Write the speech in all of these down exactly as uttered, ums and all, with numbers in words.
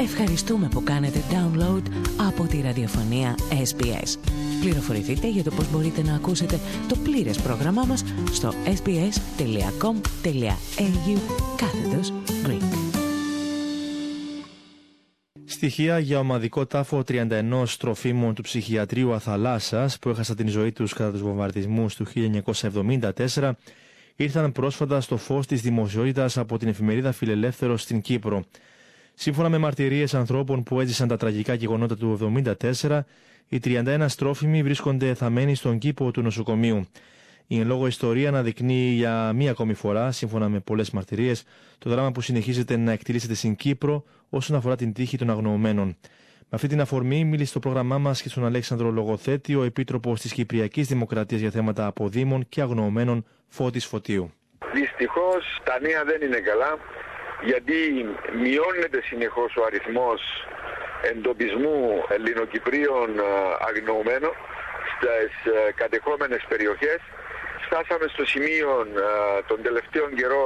Ευχαριστούμε που κάνετε download από τη ραδιοφωνία ες μπι ες. Πληροφορηθείτε για το πώς μπορείτε να ακούσετε το πλήρες πρόγραμμά μας στο sbs.com.au κάθετος Greek. Στοιχεία για ομαδικό τάφο τριάντα ένα τροφίμων του ψυχιατρίου Αθαλάσσας που έχασαν την ζωή τους κατά τους βομβαρδισμούς του χίλια εννιακόσια εβδομήντα τέσσερα ήρθαν πρόσφατα στο φως της δημοσιότητας από την εφημερίδα Φιλελεύθερος στην Κύπρο. Σύμφωνα με μαρτυρίες ανθρώπων που έζησαν τα τραγικά γεγονότα του εβδομήντα τέσσερα, οι τριάντα ένα τρόφιμοι βρίσκονται θαμμένοι στον κήπο του νοσοκομείου. Η εν λόγω ιστορία αναδεικνύει για μία ακόμη φορά, σύμφωνα με πολλές μαρτυρίες, το δράμα που συνεχίζεται να εκτελήσεται στην Κύπρο όσον αφορά την τύχη των αγνοωμένων. Με αυτή την αφορμή, μίλησε στο πρόγραμμά μας και στον Αλέξανδρο Λογοθέτη, ο Επίτροπος της Κυπριακής Δημοκρατίας για θέματα αποδήμων και αγνοωμένων, Φώτης Φωτίου. Δυστυχώς τα νέα δεν είναι καλά, γιατί μειώνεται συνεχώς ο αριθμός εντοπισμού Ελληνοκυπρίων αγνοωμένων στις κατεχόμενες περιοχές. Φτάσαμε στο σημείο τον τελευταίο καιρό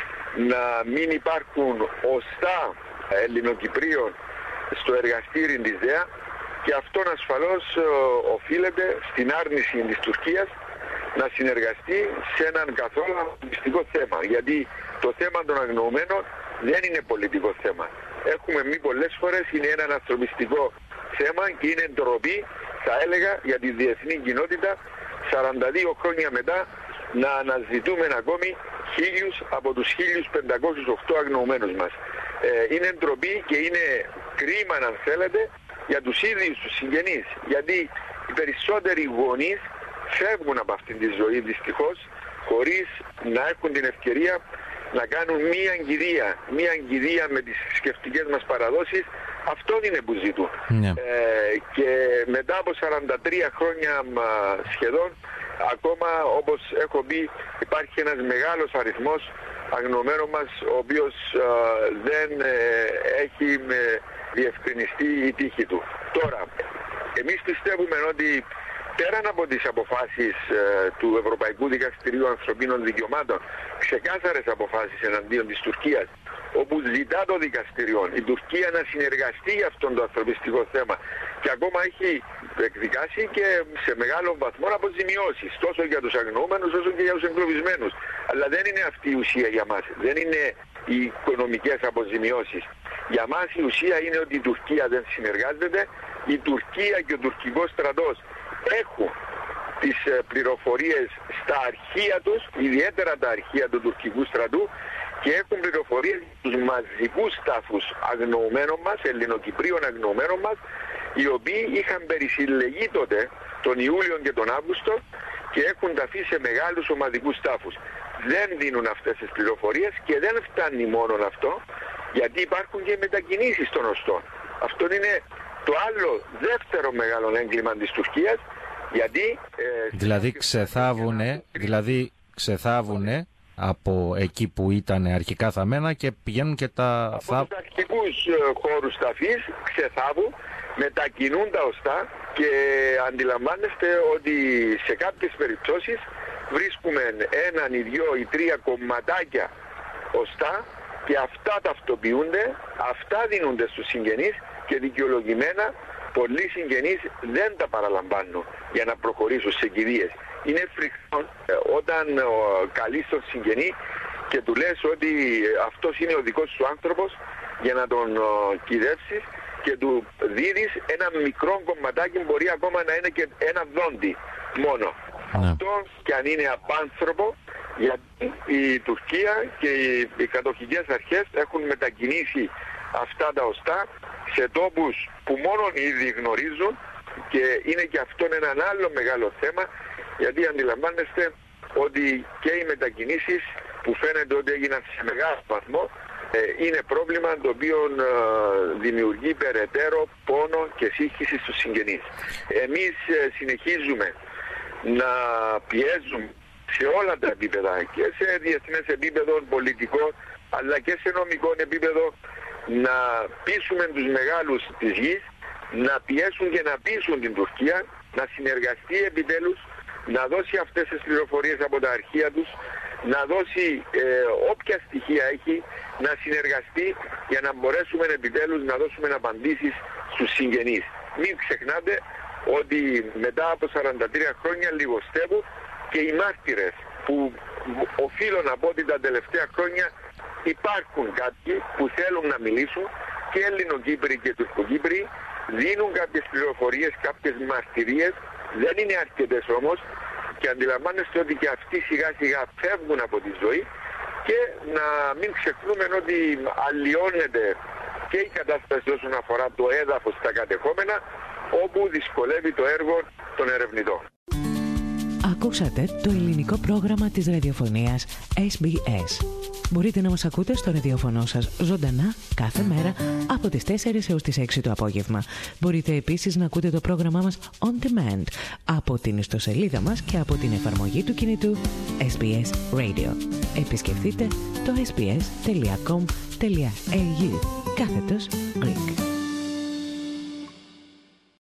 να μην υπάρχουν οστά Ελληνοκυπρίων στο εργαστήρι της ΔΕΑ, και αυτόν ασφαλώς οφείλεται στην άρνηση της Τουρκίας να συνεργαστεί σε έναν καθόλου ανθρωπιστικό θέμα, γιατί το θέμα των αγνοωμένων δεν είναι πολιτικό θέμα. Έχουμε μη πολλές φορές είναι ένα ανθρωπιστικό θέμα και είναι ντροπή, θα έλεγα, για τη διεθνή κοινότητα σαράντα δύο χρόνια μετά να αναζητούμε ακόμη χίλιους από τους χίλια πεντακόσιους οκτώ αγνοωμένους μας. Ε, είναι ντροπή και είναι κρίμα, αν θέλετε, για τους ίδιους τους συγγενείς, γιατί οι περισσότεροι γονείς φεύγουν από αυτήν τη ζωή δυστυχώς χωρίς να έχουν την ευκαιρία να κάνουν μία κηδεία, μία κηδεία με τις θρησκευτικές μας παραδόσεις. Αυτόν είναι που ζητούν. Yeah. Ε, και μετά από σαράντα τρία χρόνια σχεδόν, ακόμα όπως έχω πει, υπάρχει ένας μεγάλος αριθμός αγνοωμένων μας, ο οποίος ε, δεν ε, έχει ε, διευκρινιστεί η τύχη του. Τώρα, εμείς πιστεύουμε ότι πέραν από τις αποφάσεις ε, του Ευρωπαϊκού Δικαστηρίου Ανθρωπίνων Δικαιωμάτων, ξεκάθαρες αποφάσεις εναντίον της Τουρκίας, όπου ζητά το δικαστήριο η Τουρκία να συνεργαστεί για αυτόν το ανθρωπιστικό θέμα, και ακόμα έχει εκδικάσει και σε μεγάλο βαθμό αποζημιώσεις, τόσο για τους αγνοούμενους όσο και για τους εγκλωβισμένους. Αλλά δεν είναι αυτή η ουσία για μας, δεν είναι οι οικονομικές αποζημιώσεις. Για μας η ουσία είναι ότι η Τουρκία δεν συνεργάζεται, η Τουρκία και ο τουρκικός στρατός έχουν τις πληροφορίες στα αρχεία τους, ιδιαίτερα τα αρχεία του τουρκικού στρατού, και έχουν πληροφορίες τους μαζικούς τάφους αγνοωμένων μας, Ελληνοκυπρίων αγνοωμένων μας, οι οποίοι είχαν περισυλλεγεί τότε τον Ιούλιο και τον Αύγουστο και έχουν ταφεί σε μεγάλους ομαδικούς τάφους. Δεν δίνουν αυτές τις πληροφορίες και δεν φτάνει μόνο αυτό, γιατί υπάρχουν και μετακινήσεις των οστών. Αυτό είναι το άλλο δεύτερο μεγάλο έγκλημα της Τουρκίας, γιατί... Ε, δηλαδή ξεθάβουνε, δηλαδή ξεθάβουνε από εκεί που ήταν αρχικά θαμμένα και πηγαίνουν και τα... Από θα... τους αρχικούς χώρους ταφής ξεθάβουν, μετακινούν τα οστά και αντιλαμβάνεστε ότι σε κάποιες περιπτώσεις βρίσκουμε έναν ή δυο ή τρία κομματάκια οστά και αυτά ταυτοποιούνται, αυτά δίνονται στους συγγενείς και δικαιολογημένα πολλοί συγγενείς δεν τα παραλαμβάνουν για να προχωρήσουν σε κηδείες. Είναι φρικτό όταν καλείς τον συγγενή και του λες ότι αυτός είναι ο δικός σου άνθρωπος για να τον κηδεύσεις και του δίδεις ένα μικρό κομματάκι, μπορεί ακόμα να είναι και ένα δόντι μόνο. Ναι. Αυτό και αν είναι απάνθρωπο, γιατί η Τουρκία και οι κατοχικές αρχές έχουν μετακινήσει αυτά τα οστά σε τόπους που μόνο οι ίδιοι γνωρίζουν, και είναι και αυτό ένα άλλο μεγάλο θέμα, γιατί αντιλαμβάνεστε ότι και οι μετακινήσεις που φαίνεται ότι έγιναν σε μεγάλο βαθμό είναι πρόβλημα το οποίο δημιουργεί περαιτέρω πόνο και σύγχυση στους συγγενείς. Εμείς συνεχίζουμε να πιέζουμε σε όλα τα επίπεδα, και σε διεθνές επίπεδο πολιτικό αλλά και σε νομικό επίπεδο, να πείσουμε τους μεγάλους της γης, να πιέσουν και να πείσουν την Τουρκία να συνεργαστεί επιτέλους, να δώσει αυτές τις πληροφορίες από τα αρχεία τους, να δώσει ε, όποια στοιχεία έχει, να συνεργαστεί για να μπορέσουμε επιτέλους να δώσουμε απαντήσεις στους συγγενείς. Μην ξεχνάτε ότι μετά από σαράντα τρία χρόνια λιγοστεύουν και οι μάρτυρες που οφείλω να πω ότι τα τελευταία χρόνια υπάρχουν κάποιοι που θέλουν να μιλήσουν, και Ελληνοκύπροι και Τουρκοκύπροι, δίνουν κάποιες πληροφορίες, κάποιες μαρτυρίες, δεν είναι αρκετές όμως, και αντιλαμβάνεστε ότι και αυτοί σιγά σιγά φεύγουν από τη ζωή, και να μην ξεχνούμε ότι αλλοιώνεται και η κατάσταση όσον αφορά το έδαφος στα κατεχόμενα, όπου δυσκολεύει το έργο των ερευνητών. Ακούσατε το ελληνικό πρόγραμμα της ραδιοφωνίας ες μπι ες. Μπορείτε να μας ακούτε στο ραδιοφωνό σας ζωντανά κάθε μέρα από τις τέσσερις έως τις έξι το απόγευμα. Μπορείτε επίσης να ακούτε το πρόγραμμά μας on demand από την ιστοσελίδα μας και από την εφαρμογή του κινητού ες μπι ες Radio. Επισκεφτείτε το ες μπι ες τελεία κομ τελεία έι γιου κάθετος